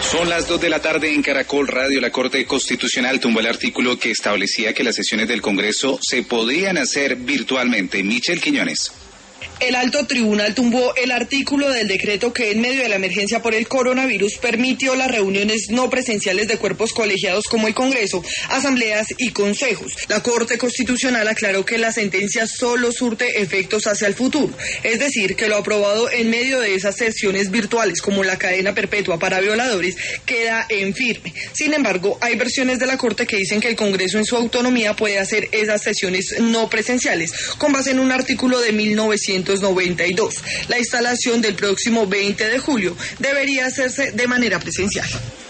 Son las 2 de la tarde en Caracol Radio. La Corte Constitucional tumbó el artículo que establecía que las sesiones del Congreso se podían hacer virtualmente. Michelle Quiñones. El alto tribunal tumbó el artículo del decreto que en medio de la emergencia por el coronavirus permitió las reuniones no presenciales de cuerpos colegiados como el Congreso, asambleas y consejos. La Corte Constitucional aclaró que la sentencia solo surte efectos hacia el futuro, es decir, que lo aprobado en medio de esas sesiones virtuales como la cadena perpetua para violadores queda en firme. Sin embargo, hay versiones de la Corte que dicen que el Congreso en su autonomía puede hacer esas sesiones no presenciales con base en un artículo de 1992. La instalación del próximo 20 de julio debería hacerse de manera presencial.